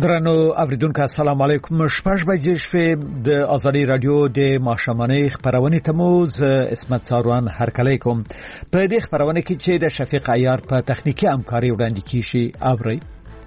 درنو اوریدونکو السلام علیکم. شپږ بجې شپې د ازادي رادیو د ماښامنۍ خبرونه تموز اسمت ساروان هرکلی کوم. په دې خبرونه کې چې د شفیق عیار په تخنیکی همکاري وړاندې کیږي اوري.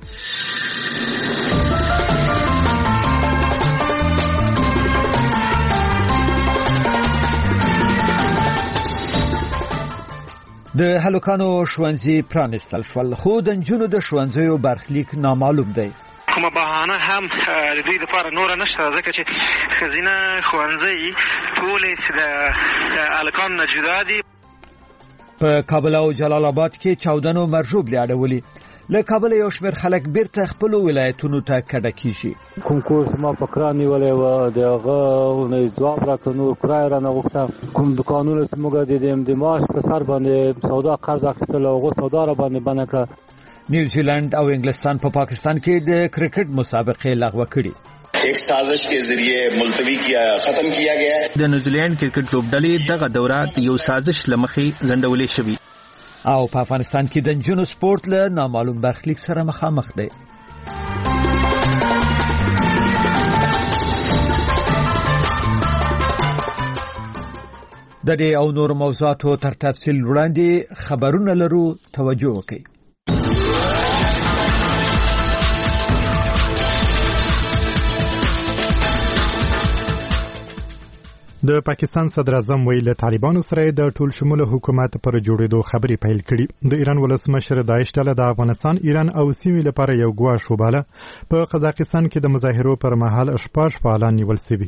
د هلکانو ښوونځي پرانستل شول، خو د نجونو د ښوونځیو برخلیک نامعلوم دی. کومه بهانه هم د دوی لپاره نور نشته، ځکه چې ښځینه ښوونځي ټولې د هلکانو نه جدا دي. په کابل او جلال آباد کې چاودنو مرجوب لاړولي. له کابل یو شمېر خلک بیرته خپل ولایتونو ته کډه کیږي. کوم کورس ما فکران نیولې و دغه نه جواب راکړو، کرای را نه وخته کوم دکانونو چې موږ د معاش په سر باندې سودا قرض اخیستل او غو سودا را باندې بنکړه. نیوزیلینڈ او انګلستان په پاکستان کې د کرکټ مسابقه لغوه کړې. ایک سازش کے ذریعے ملتوی کیا ختم کیا گیا ہے. د نیوزیلینڈ کرکټ لوبډلې دغه دورات یو سازش لمخې ځنډولې شوی. او په افغانستان کې د نجونو سپورت له نامعلوم برخلیک سره مخامخ دی. د دې او نور موضوعاتو تر تفصیل وړاندې خبرونه لرو، توجه وکړئ. د پاکستان صدر اعظم ویل طالبانو سره د ټول شموله حکومت پر جوړېدو خبرې پیل کړي. د ایران ولسمشر داعش ډله د افغانستان، ایران او سیمې لپاره یو ګواښ وباله. په قزاقستان کې د مظاهرو پر مهال 14 فعالان نیول شوي.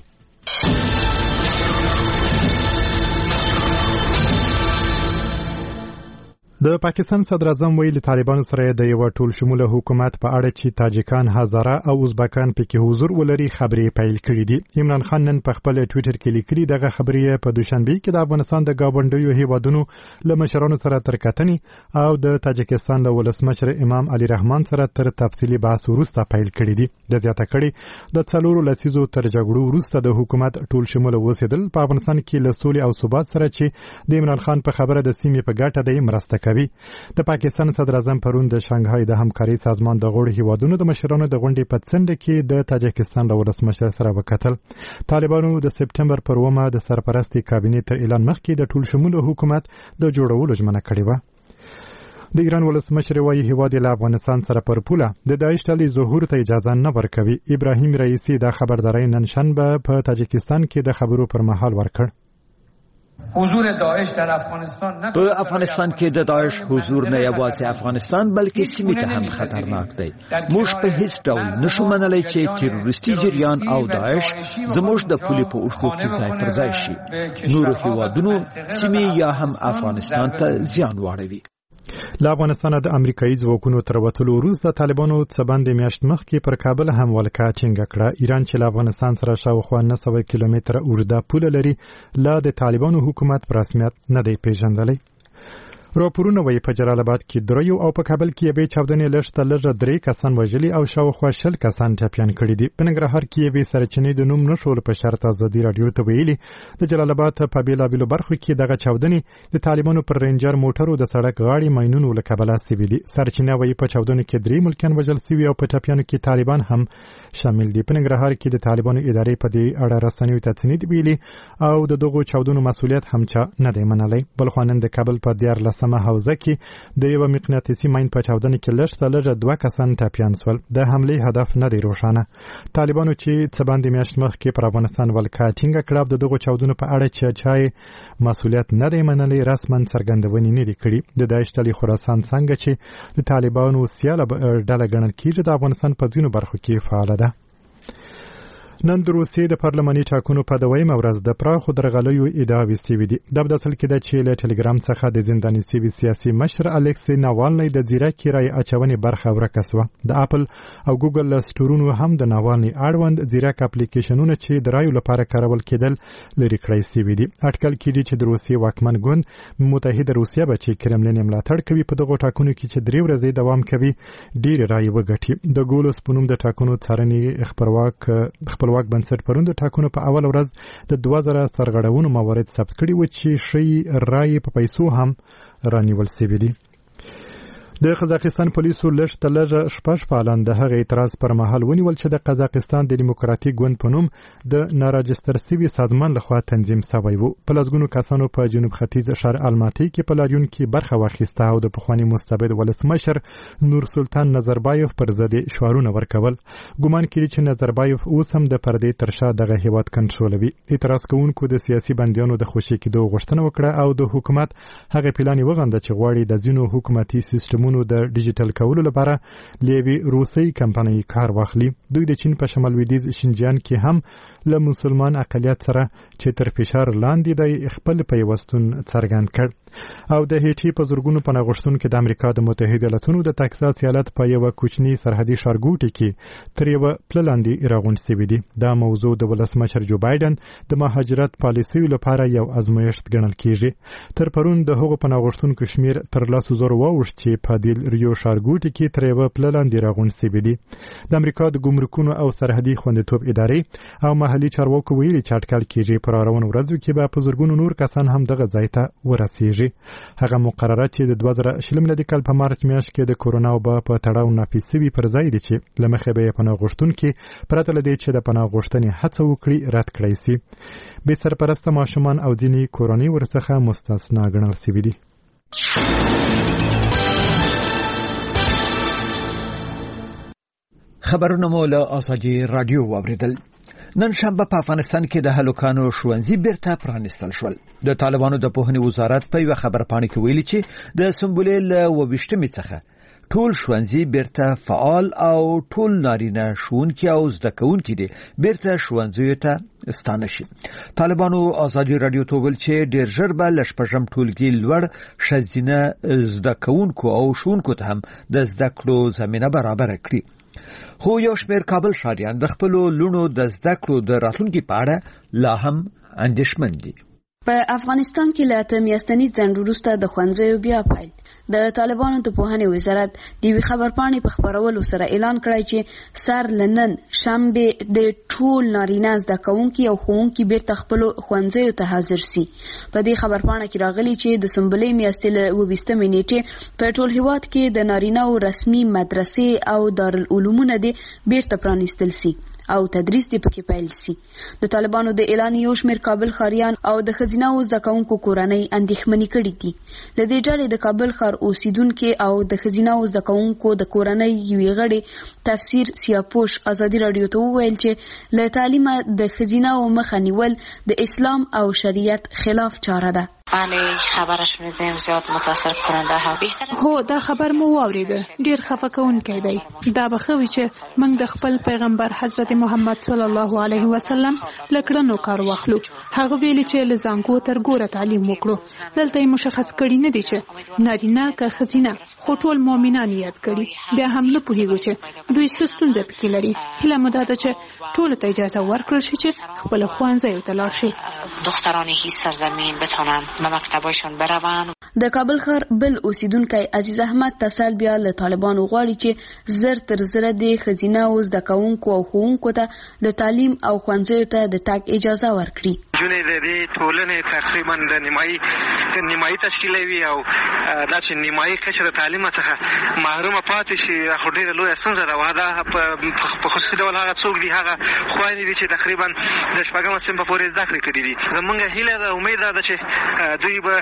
د پاکستان صدر اعظم ویل طالبانو سره د یو ټول شموله حکومت په اړه چې تاجکان، هزاره او ازبکان پکې حضور ولري خبرې پیل کړې دي. عمران خان نن په خپل ټوئیټر کې لیکلي دغه خبرې په دوشنبه کې د افغانستان د گاونډیو هیوادونو له مشرانو سره تر کتنې او د تاجکستان د ولسمشر امام علي رحمان سره تر تفصیلي بحث وروسته پیل کړې دي. د زیاته کړي د څلورو لسیزو تر جګړو وروسته د حکومت ټول شموله اوسېدل په افغانستان کې له سولې او ثبات سره چې د عمران خان په خبره د سیمې په ګټه دی مرسته کوي. د پاکستان صدر اعظم پرون د شانګهای د همکاري سازمان د غړو هیوادونو د مشرانو د غونډې په څنډه کې د تاجکستان د ولسمشر سره وکتل. طالبانو د سپټمبر پر 1 د سرپرستی کابینې تر اعلان مخکې د ټول شموله حکومت د جوړولو ژمنه کړې و. د ایران ولسمشر وايي هیواد له افغانستان سره پر پوله د داعش ډلې ظهور ته اجازه نه ورکوي. ابراهیم رئیسی د خبرداري نن شنبه په تاجکستان کې د خبرو پر مهال ورکړ. حضور داعش در افغانستان نه په افغانستان کې د داعش حضور نه یوازې افغانستان بلکې سیمې ته هم خطرناک دی. موږ په هیڅ ډول نشو منلی چې تروریستي جریان او داعش زموږ د پولې په اوښکو کې ځای پر ځای شي، نورو هیوادونو، سیمې یا هم افغانستان ته زیان واړوي. له افغانستان د امریکایي ځواکونو تر وتلو وروسته طالبانو څه باندې میاشت مخکې پر کابل حمله ټینګه کړه. ایران چې له افغانستان سره شاوخوا 900 کیلومتره اوږده پوله لري، لا د طالبانو حکومت په رسمیت نه دی پیژندلی. راپورونه وایي په جلال آباد کې دریو او په کابل کې یوې چاودنې لږ تر لږه 3 کسان وژلي او شاوخوا 20 کسان ټپیان کړي دي. په ننګرهار کې یوې سرچینې د نوم نشول په شرط ازادي رادیو ته ویلي د جلال آباد په بیلابیلو برخو کې دغه چاودنې د طالبانو پر رینجر موټرو د سړک غاړې ماینونو له کبله سوي دي. سرچینه وایي په چاودنو کې 3 ملکیان وژل شوي او په ټپیانو کې طالبان هم شامل دي. په ننګرهار کې د طالبانو ادارې په دې اړه رسنیو ته څه ویلي او د دغو چاودنو مسؤلیت هم چا نه دی منلی. بل خو نن د کابل په 14 حوزه کې د یو مقناطیسي ماین په چاودنه کې لږ تر لږه 2 کسان ټپیان شول. د حملې هدف نه دی روښانه. طالبانو چې څه باندې میاشت مخکې پر افغانستان ولکه ټینګه کړه د دغو چاودنو په اړه چې چا مسؤلیت نه دی منلی رسما څرګندونې نه دي کړي. د داعش ډلې خراسان څنګه چې د طالبانو سیاله ډله ګڼل کېږي د افغانستان په ځینو برخو کې فعاله ده. نن د روسیې د پارلماني ټاکنو په 2مه ورځ د پراخو درغلیو ادعاوې شوې دي. د بداسل کې د چې له ټلګرام څخه د زنداني سوي سیاسي مشر الکسی ناوالنی د ځیرکې رای اچونې برخه ورکه شوه. د اپل او ګوګل سټورونو هم د ناوالنی اړوند ځیرک اپلیکیشنونه چې د رایو لپاره کارول کېدل لري کړی شوي دي. اټکل کېږي چې د روسیې واکمن ګوند متحده روسیه به چې کرملین ملاتړ کوي په دغو ټاکنو کې چې 3 ورځې دوام کوي ډېر رای وګټي. د ګولوس په نوم د ټاکنو څارنې خپلواک بنسټ پرون د ټاکنو په اول ورځ د 2000 سرغړونو موارد ثبت کړي و چې شی رای په پیسو هم رانیول شوي دي. د قزاقستان پولیسو لږ شپږ فعالان د هغه اعتراض پر مهال ونیول چې د قزاقستان د دیموکراتیک ګوند په نوم د ناراجستر سوي سازمان لخوا تنظیم شوی و. په لسګونو کسانو په جنوب ختیځ ښار الماتي کې په لاریون کې برخه واخیسته او د پخواني مستبد ولسمشر نور سلطان نظربایف پر ضد شعارونه ورکول. ګومان کړي چې نظربایف اوس هم د پردې تر شا دغه هیواد کنټرولوي. اعتراض کوونکو د سیاسي بندیانو د خوشي کېدو غوښتنه وکړه او د حکومت هغه پلان وغنده چې غواړي د ځینو حکومتي سیستمونو د ډیجیټل کولو لپاره لیوي روسي کمپنۍ کار واخلي. دوی د چین په شمال لویدیځ شینجیان کې هم له مسلمان اقلیت سره چې تر فشار لاندې دی خپل پیوستون څرګند کړ. او د هیټي په زورګونو پناه غوښتونکو د امریکا د متحده ایالاتونو د تکساس ایالت په یو کوچني سرحدي ښارګوټي کې تر یو پللاندې راغونډ شوی دی. دا موضوع د ولسمشر جو بایدن د مهاجرت پالیسۍ لپاره یو ازمایښت ګڼل کیږي. تر پرون د هغو پناه غوښتونکو شمیر تر 100,000 واوښت چې په دل ریو ښارګوټي کې تر یو پللاندې راغونډ شوی دی. د امریکا د ګمرکونو او سرحدي خوندیتوب ادارې او محلي چارواکو ویلي چې اټکل کیږي پر روانو ورځو کې به په زرګونو نور کسان هم دغه ځای ته ورسیږي. هغه مقررات چې د 2020 میلادي کال په مارچ میاشت کې د کورونا وبا په تړاو نافذ شوي پر ځای دي چې له مخې به پناه غوښتونکي پرته له دې چې د پناه غوښتنې هڅه وکړي رد کړی شي. بې سرپرسته ماشومان او ځینې کورنۍ ورڅخه مستثنا ګڼل شوي دي. خبرونه مو له آزادي رادیو واوریدل. نن شنبه په افغانستان کې د هلکانو ښوونځي بیرته پرانیستل شول. د طالبانو د پوهنې وزارت په یو خبرپاڼه کې ویلي چې د سنبلې له 28 څخه ټول ښوونځي بیرته فعال او ټول نارینه ښوونکي او زده کوونکي دي بیرته ښوونځیو ته ستانه شي. طالبانو آزادي رادیو ته ویل چې ډیر ژر به له شپږم ټولګي لوړ ښځینه زده کوونکو او ښوونکو ته هم د زده کړو زمینه برابر کړي. خو یو شمېر کابل ښاریان د خپلو لوڼو د زده کړو د راتلونکي په اړه لا هم اندېښمن دي. په افغانستان کې له 8 میاشتني ځنډ وروسته د ښوونځیو بیا پیل. د طالبانو د پوهنې وزارت د یوې خبرپاڼې په خپرولو سره اعلان کړی چې سر لنن شنبه د ټول نارینه زده کوونکي او ښوونکي بیرته خپلو ښوونځیو ته حاضر سي. په دې خبرپاڼه کې راغلي چې د سنبلې میاشتې له 28 نیټې په ټول هیواد کې د نارینه او رسمي مدرسې او دارالعلومونه دي بیرته پرانیستل سي او تدریس دی پکې پیل سي. د طالبانو د اعلان یو شمېر کابل ښاریان او د ښځینه او زده کوونکو کورنۍ اندېښمنې کړي دي. د دې ډلې د کابل ښار اوسیدونکو او د ښځینه او زده کوونکو د کورنۍ یوې غړي تفسیر سیاپوش آزادي رادیو ته وویل چې له تعلیمه د ښځینه او مخه نیول د اسلام او شریعت خلاف چاره ده. بله خبرش می‌دیم زیاد متاثر کننده هست. هو دا خبر مو واوریده ډیر خفه کوونکی دی. دا بخوي چې موږ د خپل پیغمبر حضرت محمد صلی الله علیه وسلم لکړنو کار واخلو. هغه ویلي چې لزانګو تر ګوره تعلیم وکړو. دلته مشخص کړي نه دي چې نارینه که ښځینه خو ټول مؤمنان یاد کړي. بیا هم نه پوهیږو چې دوی څه ستونزه پکې لري. هیله مو ده چې ټول ته اجازه ورکړل شي چې خپل ښوونځیو ته لاړ شي. دختران هیڅ سرزمین بتونن مکتبایشون بروان. د کابل ښار بل اوسیدونکی عزیز احمد تسل بیا له طالبانو غواړي چې زر تر زر د ښځینه او زده کوونکو او ښوونکو ته د تعلیم او ښوونځیو ته د تګ اجازه ورکړي. جونې د دې ټولنې تقریبا د نیمایي تشکیلوي او دا چې نیمایي کچه د تعلیم څخه محرومه پاتې شي خو ډېره لویه ستونزه ده. دا په خصوصي ډول هغه څوک دي هغه خویندې دي چې تقریبا د شپږم صنف پورې زده کړې کړي دي. زموږ هیله ده امید ده چې دوی به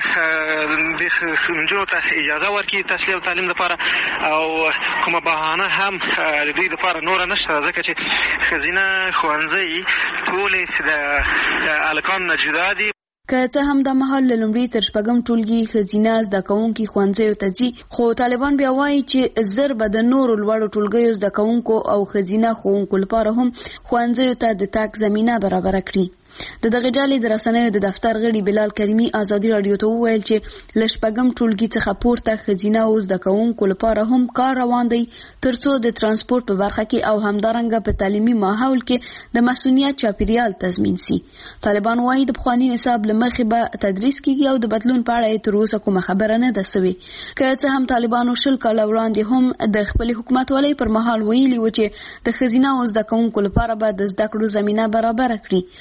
د نجونو ته اجازه ورکړي تحصیل او تعلیم لپاره او کومه بهانه هم د دوی لپاره نور نشته ځکه چې ښځینه ښوونځي ټولې د هلکانو نه جدا دي. که څه هم د مهال له لومړي تر شپږم ټولګي ښځینه زده کوونکي ښوونځیو ته ځي خو طالبان بیا وایي چې زر به د نورو لوړو ټولګیو زده کوونکو او ښځینه ښوونکو لپاره هم ښوونځیو ته د تګ زمینه برابره کړي. د دغه ډلې د رسنیو د دفتر غړي بلال کریمي آزادي رادیو ته وویل چې له شپږم ټولګي څخه پورته ښځینه او زده کوونکو لپاره هم کار روان دی ترڅو د ترانسپورت په برخه کې او همدارنګه په تعلیمي ماحول کې د مسؤلیت چاپیریال تضمین شي. طالبان وایي د پخواني نصاب له مخې به تدریس کیږي او د بدلون په اړه تر اوسه کومه خبره نه ده سوې. که څه هم طالبانو 20 کاله وړاندې هم د خپل حکومتولۍ پر مهال ویلي و چې د ښځینه او زده کوونکو لپاره به د زده کړو زمینه برابر کړي خو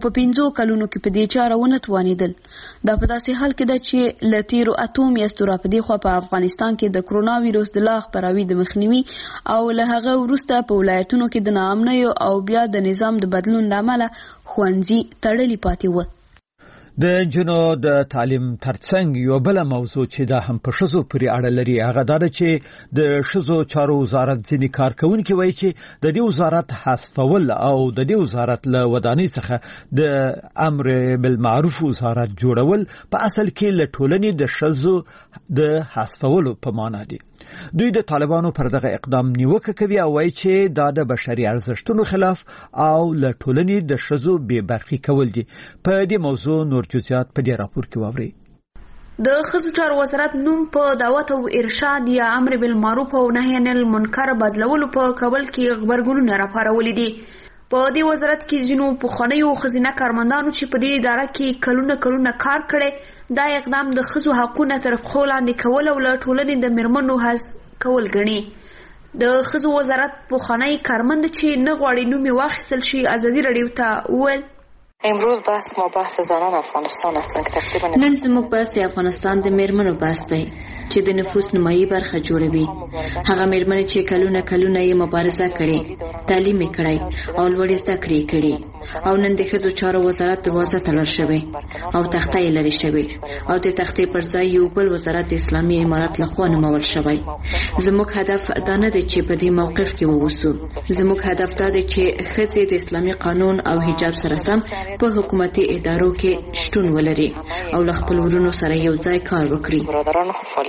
په 5 کلونو کې په دې چاره ونه توانېدل. دا په داسې حال کې ده چې له تیرو 8 میاشتو راپدې خوا په افغانستان کې د کرونا ویروس د لا خپراوي د مخنیوي او له هغه وروسته په ولایتونو کې د ناامنیو او بیا د نظام د بدلون له امله ښوونځي تړلي پاتې وو. د جنو د تعلیم ترڅنګ یو بل موضوع چې دا هم په شزو پورې اړه لري هغه دا چې د شزو چارو وزارت ځینې کارکونکي وایي چې د دې وزارت حذفول او د دې وزارت له ودانۍ څخه د امر بالمعروف وزارت جوړول په اصل کې له ټولنې د شزو د حذفولو په معنا دي. دوی د طالبانو پر دغه اقدام نیوکه کوي او وایي چې دا د بشري ارزښتونو خلاف او له ټولنې د شزو بې برخې کول دي. په دې موضوع نور جزئیات په دې راپور کې واورئ. د ښځو چارو وزارت نوم په دعوت او ارشاد یا امر بالمعروف او نهی عن المنکر بدلولو په کابل کې خبرګونونه راپارولي دي. په دې وزارت کې ځینو پخوانیو ښځینه کارمندانو چې په دې اداره کې کلونه کار کړي دا اقدام د ښځو حقونه تر پښو لاندې کول او له ټولنې د میرمنو حذف کول ګڼي. د ښځو وزارت پخوانی کارمند چې نه غواړي نوم یې واخیستل شي ازادي راډیو ته وویل امروز ما بحث زنان افغانستان هستن که تقریبا نن زموږ بحث افغانستان د میرمنو بحث دی چې د نفوس نیمایي برخه جوړوي. هغه میرمنې چې کلونه یې مبارزه کړې، تعلیم یې کړی او لوړې زده کړې کړې او نن د ښځو چارو وزارت دروازه تړل شوی او تخته یې لرې شوی او د تختې پر ځای یو بل وزارت د اسلامي امارات لخوا نومول شوی. زموږ هدف دا نه دی چې په دې موقف کې ووسو. زموږ هدف دا دی چې ښځې د اسلامي قانون او حجاب سره سم په حکومتي ادارو کې شتون ولري او له خپل ورونو سره یو ځای کار وکړي.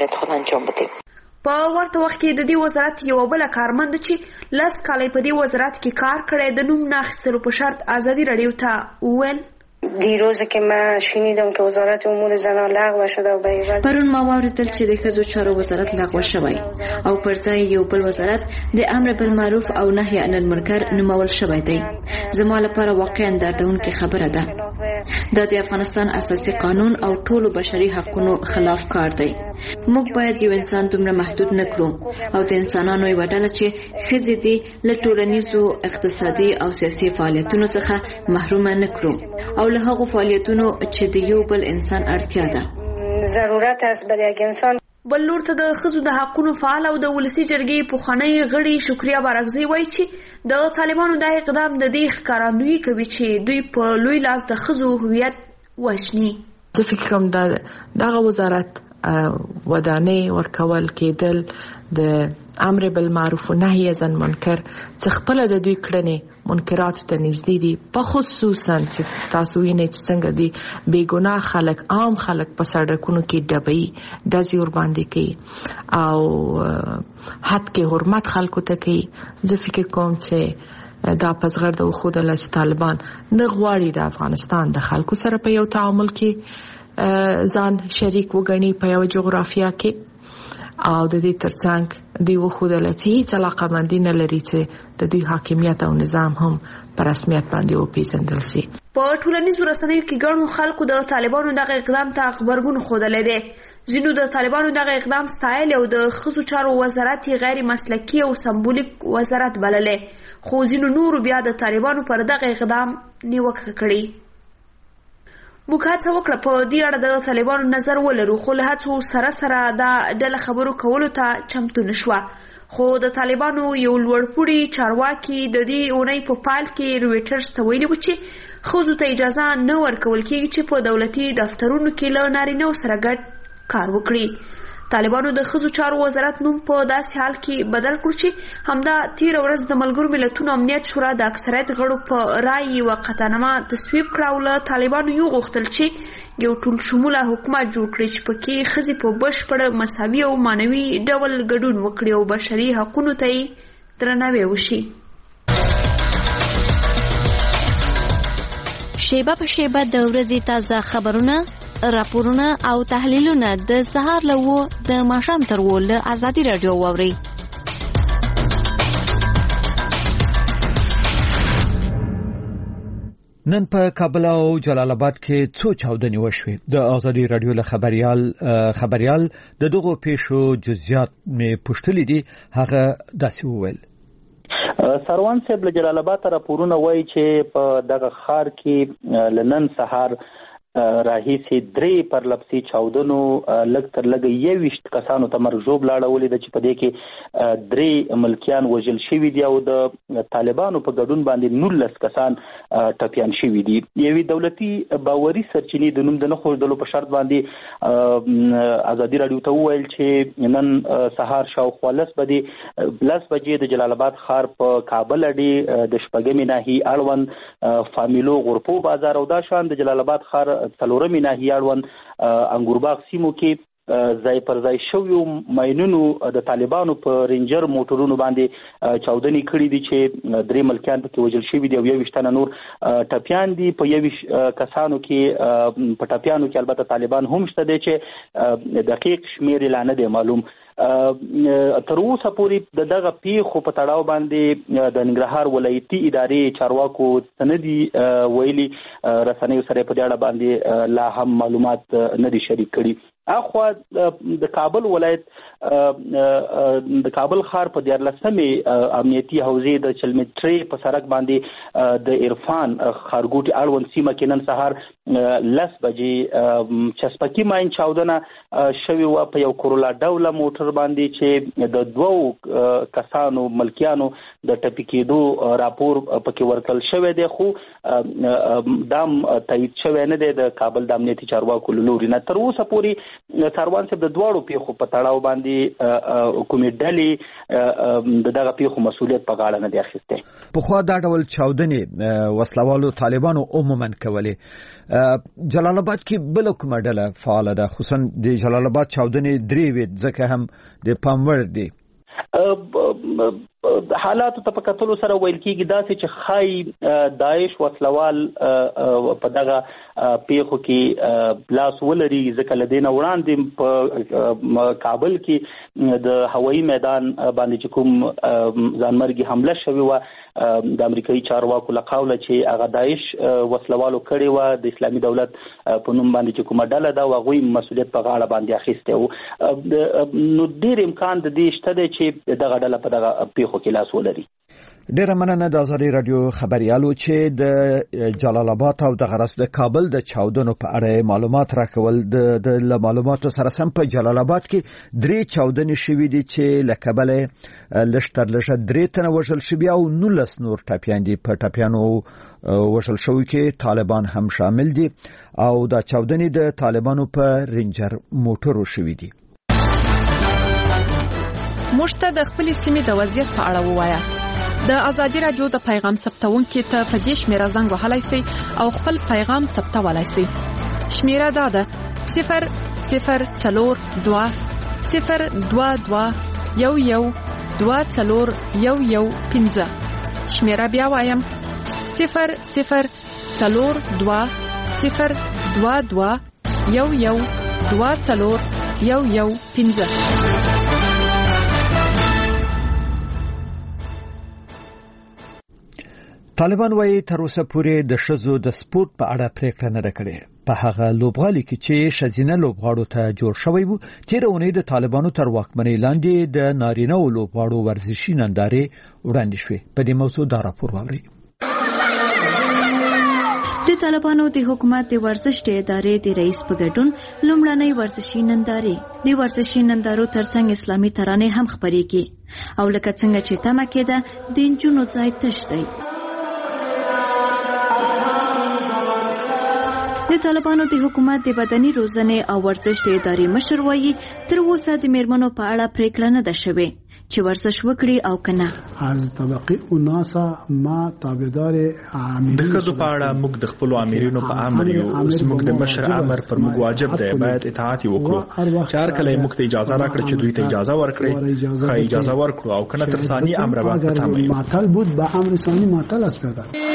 په ورته وخت کې د دې وزارت یو بل کارمند چې 10 کال په دې وزارت کې کار کړی د نوم نه اخیستلو په شرط ازادي راډیو ته وویل دیروز که من شنیدم که وزارت امور زنان لغو شده و به عوض پرون ما واوریدل چې د ښځو چارو وزارت لغوه شوی او پر ځای یو بل وزارت د امر بالمعروف او نهی عن المنکر نومول شوی دی. زما لپاره واقعا دردونکې خبره ده. دا د افغانستان اساسي قانون او ټولو بشري حقوقو خلاف کار دی. موږ باید یو انسان دومره محدود نه کړو او د انسانانو یو ډله چې ښځې دي له ټولنیزو اقتصادي او سیاسي فعالیتونو څخه محروم نه کړو او له هغو فعالیتونو چې د یو بل انسان اړتیا ده. ضرورت است برای یک انسان. بل لور ته د ښځو د حقوقو فعال او د ولسی جرګې پخوانی غړي شکریا بارکزی وایي چې د طالبانو د اقدام د دې ښکارندویي کوي چې دوی په لوی لاس د ښځو هویت وژني. زه فکر کوم دغه وزارت ودانۍ ورکول کېدل د امر بالمعروف و نهی عن المنکر چې خپل د دوی کړنې منکرات ته نږدې دي، په خصوصا چې تاسو وینئ چې څنګه دي بې ګناه خلک، عام خلک په سړکونو کې ډبوي، ډزې ورباندې کوي او حد کې حرمت خلکو ته کوي. زه فکر کوم چې دا پزغر د وښودله چې طالبان نه غواړي د افغانستان د خلکو سره په یو تعامل کې ځان شریک وګڼي په یو جغرافیا کې او د دې ترڅنګ دوی وښودله چې هیڅ علاقه‌مندي نه لري چې د دوی حاکمیت او نظام هم په رسمیت باندې وپېژندل شي. په ټولنیزو رسنیو کې ګڼو خلکو د طالبانو دغه اقدام ته خبرګون ښودلی دی. ځینو د طالبانو دغه اقدام ستایلی او د ښځو چارو وزارت یې غیر مسلکي او سمبولیک وزارت بللی، خو ځینو نورو بیا د طالبانو پر دغه اقدام نیوکه کړې. موږ هڅه وکړه په دې اړه د طالبانو نظر ولرو، خو له هڅو سره دا ډله خبرو کولو ته چمتو نشوه. خو د طالبانو یو لوړپوړي چارواکي د دې اونۍ په پال کې رویټرز ته ویلي و چې ښځو ته اجازه نه ورکول کېږي چې په دولتي دفترونو کې له نارینه‌و سره ګډ کار وکړي. طالبانو د ښځو چارو وزارت نوم په داسې حال کې بدل کړ چې همدا تېره ورځ د ملګرو ملتونو امنیت شورا د اکثریت غړو په رایې یوه قطعنامه تصویب کړه او له طالبانو یو غوښتل چې یو ټول شموله حکومت جوړ کړي چې پکې ښځې په بشپړ مساوي او معنوي ډول ګډون وکړي او بشري حقونو ته یې درناوی وشي. شیبه په شیبه د ورځې تازه خبرونه، راپورونه او تحلیلونه د سهار له 9 د ماښام تر 10 له ازادي راډیو واورئ. نن په کابل او جلال آباد کې څو چاودنې وشوې. د ازادي راډیو له خبريال د دغو پیښو جزئیات مې پوښتلي دي. هغه داسې وویل: سروان صاحب له جلال آباد راپورونه وایي چې په دغه ښار کې لنن سهار راهیسې 3 پرلپسې چاودنو لږ تر لږه 21 کسانو ته مرګ ژوبله اړولې ده چې په دې کې 3 ملکیان وژل شوي دي او د طالبانو په ګډون باندې 19 کسان ټپیان شوي دي. یوې دولتي باوري سرچینې د نوم د نه ښودلو په شرط باندې ازادي راډیو ته وویل چې نن سهار شاوخوا 10 بجې د جلال آباد ښار په کابل اډې د شپږمې ناحیې اړوند فامیلو غرپو بازار او دا شان د جلال آباد ښار څلورمې ناحیې اړوند انګورباغ سیمو کې ځای پر ځای شویو ماینونو د طالبانو په رینجر موټرونو باندې چاودنې کړې دي چې 3 ملکیان پکې وژل شوي دي او 21 تنه نور ټپیان دي. په 21 کسانو کې په ټپیانو کې البته طالبان هم شته دي چې دقیق شمیر اعلان نه دی معلوم. تر اوسه پورې دغه پیښو په تړاو باندې د ننګرهار ولایتي ادارې چارواکو سندي ویلي رسنیو سره په دې اړه باندې لا هم معلومات نه دي شریک کړي. اخوا د کابل ولایت د کابل ښار په 14مې امنیتي حوزې د چلمټري په سړک باندې د عرفان خارګوټي اړوند سیمه کې نن سهار 10 بجې چسپکی ماین چاودنه شوی و په یو کورولا ډوله موټر باندې چې د 2 کسانو ملکیانو د ټپي کېدو راپور پکې ورکړل شوی دی خو دام تایید شوی نه دی د کابل د امنیتي چارواکو لوري نه. تر اوسه پورې سروان صاحب د دواړو پیښو په تړاو باندې حکومت ډلې د دغه پیښو مسؤلیت په غاړه نه دی اخیستی. پخوا دا ډول چاودنې وسلوالو طالبانو عموما کولې. جلال آباد کې بل کومه ډله فعال ده؟ خصوصا د جلال آباد چاودنې 3 وې ځکه هم د پاموړ دی. حالاتو ته په کتلو سره ویل کېږي داسې چې خای داعش وسلوال په دغه پیښو کې لاس ولري ځکه له دې نه وړاندې په کابل کې د هوایي میدان باندې چې کوم ځانمرګي حمله شوې وه د امریکایي چارواکو له قوله چې هغه داعش وسلوالو کړې وه د اسلامي دولت په نوم باندې چې کومه ډله ده هغوی مسؤلیت په غاړه باندې اخیستی و. نو ډېر امکان د دې شته دی چې دغه ډله په دغه پیښو کې لاس ولري. ډیره مننه د ازادي رادیو خبريالو چې د جلال آباد او د غرس د کابل د چاودنو په اړه معلومات راکول. د معلوماتو سره سم په جلال آباد کې 3 چاودنې شوې دي چې لکبل لشتر لشه 3 تنه وژل شوي او 19 نور ټپیان دي. په ټپیانو وژل شوي کې طالبان هم شامل دي او دا چاودنې د طالبانو په رینجر موټرو شوي دي. مشته د خپل سیمې د وضعیت په اړه ووایه. د ازادي رادیو د پیغام ثبتونکو ته په دې شمیره زنګ وهلای شئ او خپل پیغام ثبتولای شئ. شمیره دا ده 002 022 11 24015. شمیره بیا وایم 002 022 11 24015. طالبان وايي تر اوسه پورې د شزو د سپورت په اړه پریکړه نه کړې. په هغه لوبغالي کې چې شزینه لوبغاړو ته جوړ شوی وو تیر اونۍ د طالبانو تر واکمنۍ لاندې د نارینه او لوبغاړو ورزشي نندارې وړاندې شوې. په دې موضوع دا راپور واورئ. د طالبانو د حکومت د ورزش د ادارې د رئیس په ګډون لومړنۍ ورزشي نندارې د ورزشي نندارو ترڅنګ اسلامي ترانې هم خپرېږي او لکه څنګه چې تمه کېده د نجونو ځای تش دی. د طالبانو د حکومت د بدني روزنې او ورزش د ادارې مشر وایي تر اوسه د میرمنو په اړه پریکړه نه ده شوې چې ورزش وکړي او کنه. از طبقه الناس ما تابعدار عاملین د خزو په اړه موږ د خپل امرینو په امر یو موږ د مشر امر پر موږ واجب دی باید اطاعت وکړو. چار کله موږ ته اجازه راکړه چې دوی ته اجازه ورکړي خو اجازه ورکړو او کنه تر ثاني امر باندې تمام معطل بود به امر ثاني معطل است.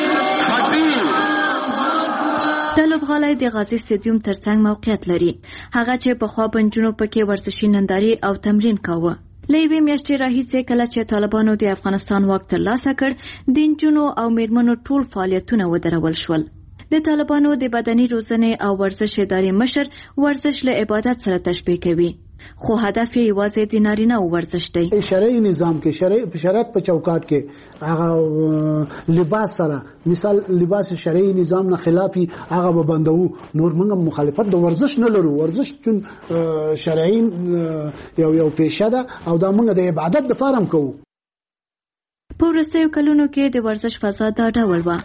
د لوبغالي د غازی سټیډیوم ترڅنګ موقعیت لري. هغه چې په خوا بنجونو پکې ورزشي نندارې او تمرین کاوه. لېوي میاشتې راهیسې کله چې طالبانو د افغانستان واک ترلاسه کړ د نجونو او میرمنو ټول فعالیتونه ودرول شول. د طالبانو د بدني روزنې او ورزش ادارې مشر ورزش له عبادت سره تشبیه کوي. خو هدف یې یوازې د نارینه ورزش دی. شرعي نظام کې شریعت په چوکاټ کې هغه لباس سره مثال لباس شرعي نظام نه خلافي هغه به بندو. نور موږ مخالفت د ورزش نه لرو. ورزش چون شرعي یو پیشه ده او دا موږ د عبادت د فارم کوو. په وروستیو کلونو کې د ورزش فضا دا ډول وه.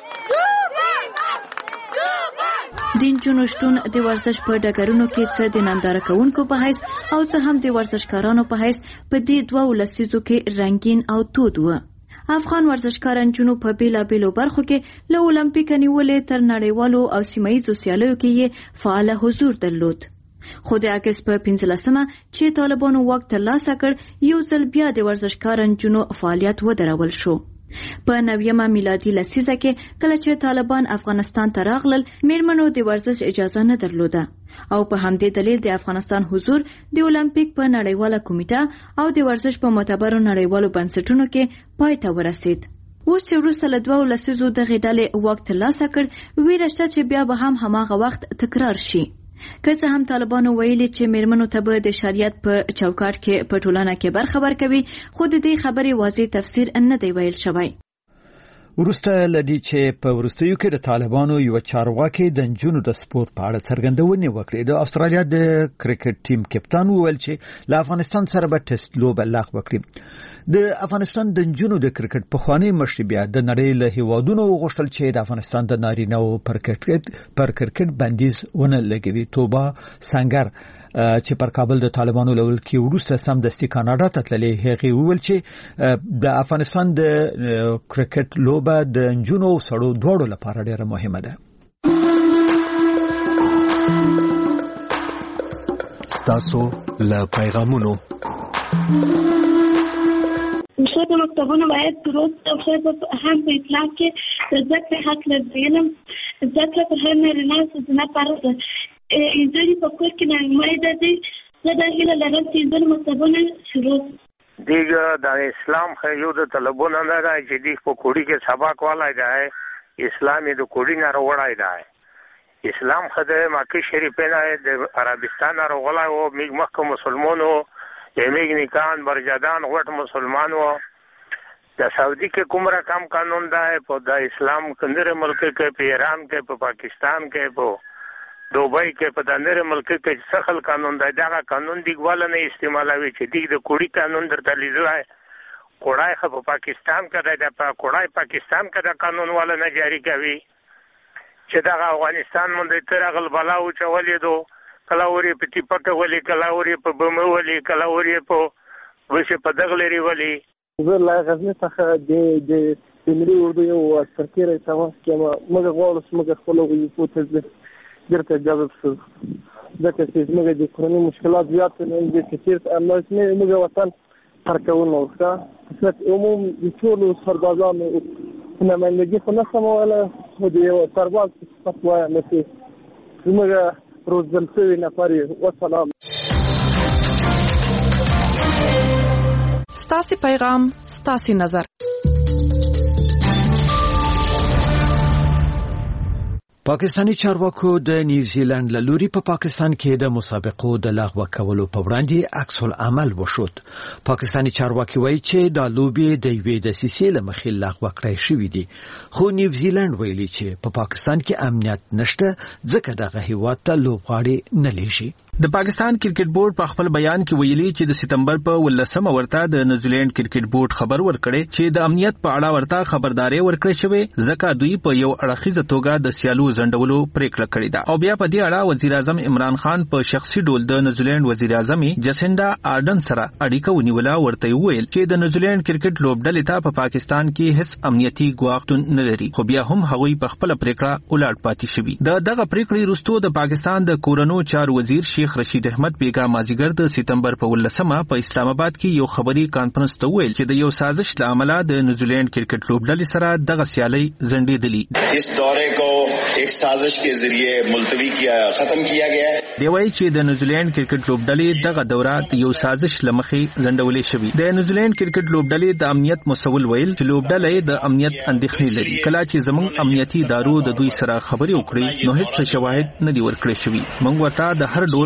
د نجونو شتون د ورزش په ډګرونو کې څه د ننداره کوونکو په حیث او څه هم د ورزشکارانو په حیث په دې دوه لسیزو کې رنگین او تود و. افغان ورزشکار نجونو په بیلابیلو برخو کې له اولمپیک نیولې تر نړیوالو او سیمه‌ییزو سیالیو کې یې فعال حضور درلود. خو د اګست په 15مه چې طالبانو واک ترلاسه کړ یو ځل بیا د ورزشکار نجونو فعالیت ودرول شو. په 90مه میلادي لسیزه کې کله چې طالبان افغانستان ته راغلل میرمنو د ورزش اجازه نه درلوده او په همدې دلیل د افغانستان حضور د اولمپیک په نړیواله کمیټه او د ورزش په معتبرو نړیوالو بنسټونو کې پای ته ورسید. اوس چې وروسته له 2 لسیزو دغې ډلې واک ترلاسه کړ ویره شته چې بیا به هم هماغه وخت تکرار شي. که څه هم طالبانو ویلي چې میرمنو ته به د شریعت په چوکاټ کې په ټولنه کې برخه ورکوي خو د دې خبرې واضح تفسیر نه دی ویل شوی. وروسته لدی چې په وروستیو کې د طالبانو یو چارواکي د نجونو د سپورت په اړه څرګندونه وکړه. د استرالیا د کرکټ ټیم کپتان وویل چې له افغانستان سره به ټیسټ لوبه لغوه وکړي. د افغانستان د نجونو د کرکټ پخوانی مشر بیا د نړۍ له هیوادونو وغوښتل چې د افغانستان د نارینه او پر کرکټ بندیز ونه لګوي. توبه سنگر چې پر کابل د طالبانو لول کې وروسته سمدستي کاناډا ته تللې هغه وویل چې د افغانستان د کرکټ لوبه د نجونو او سړو دواړو لپاره ډېره مهمه ده. تاسو له پیغامونو د مکتبونو باید دروس او هم په اسلام کې د ذکر حق لري. ذکر په هر نه نه پاره انځوري په کور کې نه مې د دې د هیله لرم چې د مکتبونو شروع دیګه د اسلام خو یو د طلبونه نه راځي چې د کوړی کې سبق والای دی. اسلامي د کوړی نه وړای دی. اسلام خو د مکه شریفه نه د عربستان راغلی او مکه مسلمانو یمیګ نکان برجدان غټ مسلمانو د سعودي کې کوم رقم قانون دی په د اسلام کندره ملک کې په ایران کې په پاکستان کې په دوبۍ کې په دنده ملک کې سخل قانون دی. دا قانون دیګوال نه استعمالوي چې دیګ د کوړی قانون درته لیدلای کوړای خو په پاکستان کې دی. د کوړای پاکستان کې د قانون والا نه جاری کوي چې دا افغانستان مونږ تر غل بلاو چولې دو کلاوري په ټیپټ ولي کلاوري په بم ولي کلاوري په وشه په دغلري ولي. زه لا غزني څخه د ملي اردو یو سرکیره تماس کې موږ غواړو چې موږ خپل ویو ته درته جواب شو. ځکه چې موږ د کورنۍ مشکلات زیات نه دي کثیر الله اسمه موږ وطن ترکونه ورکا خدمت عموم د ټول سربازانو نمائندګي خو نه سموله خو د یو سرباز فتوا نه سي موږ روزل شوی نفر. والسلام. ستاسو پیغام ستاسو نظر. پاکستانی چارواکو د نیوزیلند له لوري په پاکستان کې د مسابقو د لغوه کولو په وړاندې عکس العمل وشود. پاکستانی چارواکي وایي چې د لوبې د یوې دسیسې له مخې لغوه کړای شوې دي. خو نیوزیلند ویلي چې په پاکستان کې امنیت نشته ځکه دغه هیواد ته لوبغاړي نه لیږي. د پاکستان کرکټ بورډ په خپل بیان کې ویلي چې د سپتمبر په 18مه ورته د نیوزیلند کرکټ بورډ خبر ورکړي چې د امنیت په اړه ورته خبرداري ورکړي شوی ځکه دوی په یو اړخیزه توګه د سیالو زندولو پریکړه کړې ده. او بیا په دې اړه وزیر اعظم عمران خان په شخصي ډول د نیوزیلند وزیر اعظم جسینډا آرډن سره اړیکه ونیوله. ورته ویل چې د نیوزیلند کرکټ لوبډلې ته په پاکستان کې هیڅ امنیتي ګواښ نه لري. خو بیا هم هغوی په خپل پریکړه ولاړ پاتې شوی. دغه پریکړې وروسته د پاکستان د کورونو چارو وزیر شیخ رشید احمد بیگا مازیګر د سپتمبر په 18مه په اسلام آباد کې یو خبري کانفرنس ته ویل چې د یو سازش له امله د نیوزیلند کرکټ لوبډلې سره دغه سیالي زندېدلی. اس دورې کو ایک سازش کے ذریعے ملتوی کیا ختم کیا گیا ہے. دی وایي چې د نیوزیلند کرکټ لوبډلې دغه دوره د یو سازش لمخې زندولې شوی. د نیوزیلند کرکټ لوبډلې د امنیت مسول ویل چې لوبډلې د امنیت اندېښنې لري. کله چې زموږ امنیتي ادارو د دوی سره خبرې وکړي نو هیڅ شواهد نه دي ورکړل شوی. موږ ورته د هر ډول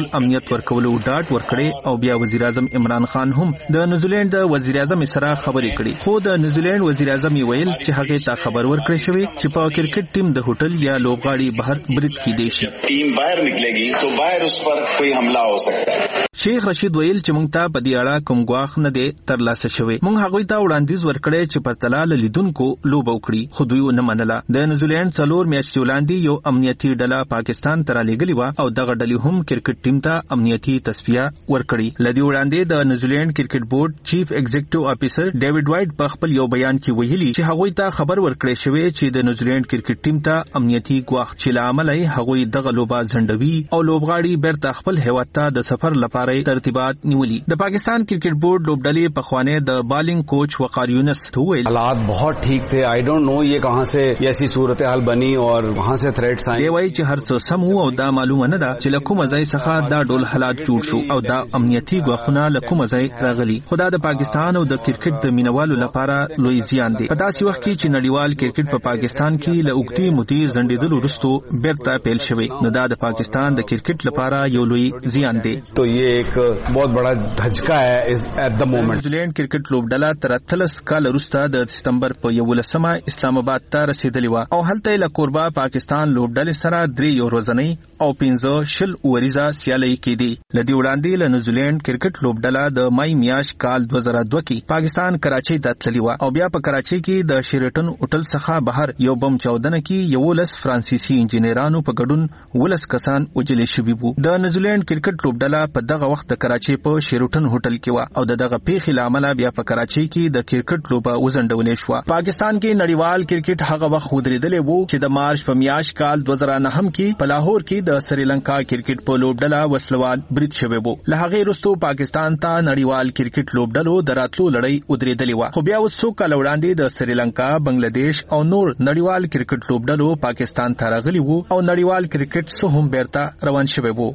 امنیت ورکولو ډاډ ورکړي او بیا وزیر اعظم عمران خان هم د نیوزیلند د وزیر اعظم سره خبرې کړي. خو د نیوزیلند وزیر اعظم ویل چې هغه ته خبر ورکړی شوی چې په کرکټ ټیم د هوټل یا لوبغاړي بهر برید کیدی شي. ټیم بهر نکلېږي تو بهر اس پر کوئی حمله हो सकता है. شیخ رشید ویل چې مونږ ته په دې اړه کوم غواخ نه دی ترلاسه شوی. مونږ هغوی ته وړاندیز ورکړی چې په تلال لیدونکو لوب وکړي خو دوی نه منله. د نیوزیلند 4 میاشتې وړاندې یو امنیتي ډله پاکستان ته رالیږلې و او دغه ډلې هم کرکټ ټیم ته امنیتي تصفیه ورکړي. لدی وړاندې د نیوزیلند کرکټ بورډ چیف ایگزیکټیو افیسر ډیوډ وایټ په خپل یو بیان کې ویلي چې هغوی ته خبر ورکړی شوی چې د نیوزیلند کرکټ ټیم ته امنیتي غواخ چې لامل یې هغوی دغه لوبه ځنډوي او لوبغاړي بیرته خپل هیواد ته د سفر لپاره ترتیبات نیولي. د پاکستان کرکټ بورډ لوبډلې په خوانه د بالنګ کوچ وقار یونس ته ویل حالات बहुत ठीक थे. आई डोंट नो ये कहां से ऐसी सूरत हाल बनी और वहां से थ्रेट्स आए. دی وایي چې هر څه سم او دا معلومه نه ده چې لکه مزای څخه دا ډول حالات جوړ شو او دا امنیتي غوښنه لکه مزای راغلي. خدا د پاکستان او د کرکټ د مینوالو لپاره لوی زیان دی. په داسې وخت کې چې نړیوال کرکټ په پاکستان کې له اوږدې مودې ځنډېدلو وروسته بیرته پیل شوی نو دا د پاکستان د کرکټ لپاره یو لوی زیان دی. तो ये एक बहुत बड़ा धचका है इस at the moment. نیوزیلند کرکټ لوبډله تر 13 کال وروسته د سپتمبر په 11مه اسلام آباد ته رسیدلې و او هلته له کوربا پاکستان لوبډلې سره 3 ورځنۍ او 15 وریزه سیالي کېدي. لدی وړاندې له نیوزیلند کرکټ لوبډله د مای میاشت کال 2002 کې پاکستان کراچۍ ته تللی و او بیا په کراچۍ کې د شیرټن هوټل څخه بهر یو بم چاودنه کې 11 فرانسیسي انجنیرانو په ګډون 11 کسان وجل شوي وو. د نیوزیلند کرکټ لوبډله په دغه وخت د کراچۍ په شیرټن هوټل کې و او دغه پیښې لامل بیا په کراچۍ کې د کرکټ لوبه وزندولې شو. پاکستان کې نړیوال کرکټ هغه وخت ودرېدلې وو چې د مارچ په میاشت کال 2009 کې په لاهور کې د سریلانکا کرکټ په لوبډله وسلوال برید شوی وو. له هغه وروسته پاکستان ته نړیوال کرکټ لوبډلو دراتلو لړۍ ودرېدلې و. خو بیا وسو کال وړاندې د سریلانکا، بنگلاديش او نور نړیوال کرکټ لوبډلو پاکستان ته راغلي وو او نړیوال کرکټ څخه هم بیرته روان شوی وو.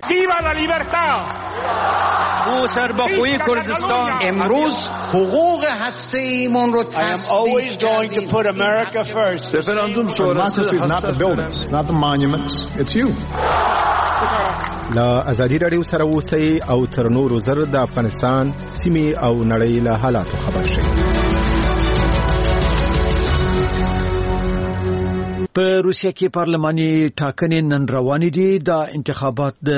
سر بخوی کردستان امروز حقوق هسته ایمان رو I am always going to put America first. Referendum شورای is not the buildings, not the monuments, it's you. لا ازادي رادیو سره اوسئ او تر نورو زر د افغانستان سیمې او نړۍ له حالاتو خبر شئ. په روسیه کې پارلماني ټاکنې نن روانې دي. د انتخابات د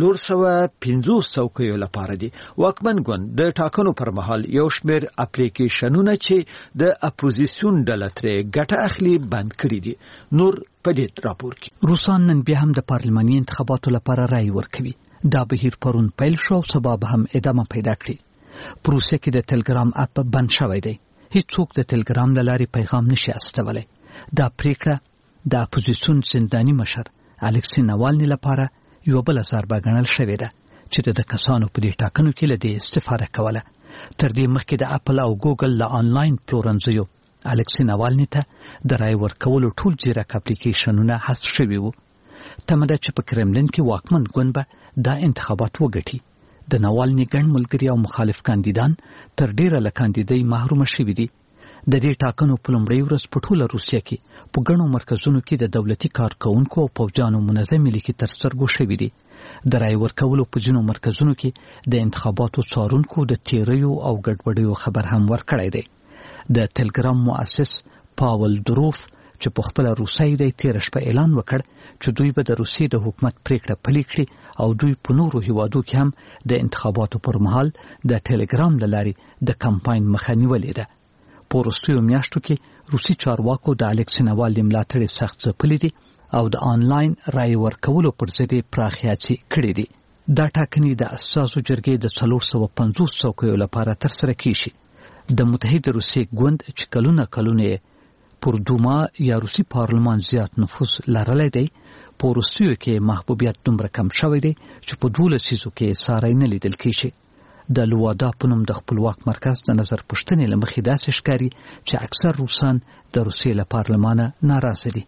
450 څوکیو لپاره دي. واکمن ګوند د ټاکنو پر مهال یو شمېر اپلیکیشنونه چې د اپوزیسیون ډله ترې ګټه اخلي بند کړي دي. نور په دې راپور کې روسان نن بیا هم د پارلماني انتخاباتو لپاره رائے ورکوي. دا بهیر پرون پیل شو او سبا به هم ادامه پیدا کړي. په روسیه کې د ټلګرام اپ بند شوی دی. هیڅوک د ټلګرام له لارې پیغام نشي استولی. دا پریکړه د اپوزیسیون زنداني مشر الکسی ناوالني لپاره یو بل ضربه ګڼل شوې ده چې د کسانو په دې ټاکنو کې له دې استفاده کوله. تر دې مخکې د اپل او ګوګل له آنلاین پلورنځیو الکسی ناوالني ته د رای ورکولو ټول ځیرک اپلیکیشنونه حذف شوي وو. تمه ده چې په کرملین کې واکمن ګوند به دا انتخابات وګټي. د ناوالني ګڼ ملګري او مخالف کاندیدان تر ډیره له کاندیدۍ محروم شوي دي. د دې ټاکنو په لومړۍ ورځ په ټوله روسیه کې په ګڼو مرکزونو کې د دولتي کارکونکو او پوځیانو منظمې لیکې تر سترګو شوي دي. د رای ورکولو په ځینو مرکزونو کې د انتخاباتو څارونکو د تیریو او ګډوډیو خبر هم ورکړی دی. د ټلګرام مؤسس پاول دروف چې په خپل روسي دی تیر شپه اعلان وکړ چې دوی به د روسیې د حکومت پریکړه پلي کړي او دوی په نورو هیوادو کې هم د انتخاباتو پر مهال د ټلګرام له لارې د کمپاین مخه نیولې ده. په وروستیو میاشتو کې روسي چارواکو د الکسی ناوالني ملاتړ سخت ځپلي دي او د آنلاین رای ورکولو پر ضد پراخې هڅې کړې دي. دا ټاکنې د اساسو جرګې د 450 څوکیو لپاره ترسره کیږي. د متحده روسیې ګوند چې کلونه پر دوما یا روسي پارلمان زیات نفوذ لرلی دی په وروستیو کې محبوبیت دومره کم شوی دی چې په 12 لسیزو کې ساری نه لیدل کیږي. د لوادا په نوم د خپلواک مرکز د نظر پوښتنې له مخې داسې ښکاري چې اکثر روسان د روسیې له پارلمانه ناراضه دي.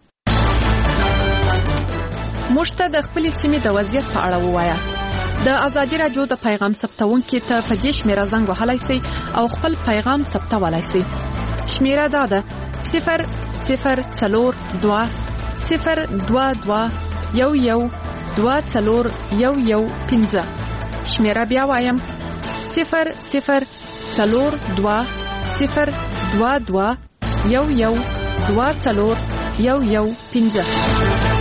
موږ ته د خپلې سیمې د وضعیت په اړه ووایاست. د ازادي رادیو د پیغام ثبتونکي ته په دې شمیره زنګ وهلی سئ او خپل پیغام ثبتولی سئ. شمیره دا ده 0042 022 11 0041115. شمیره بیا وایم 0042211241115.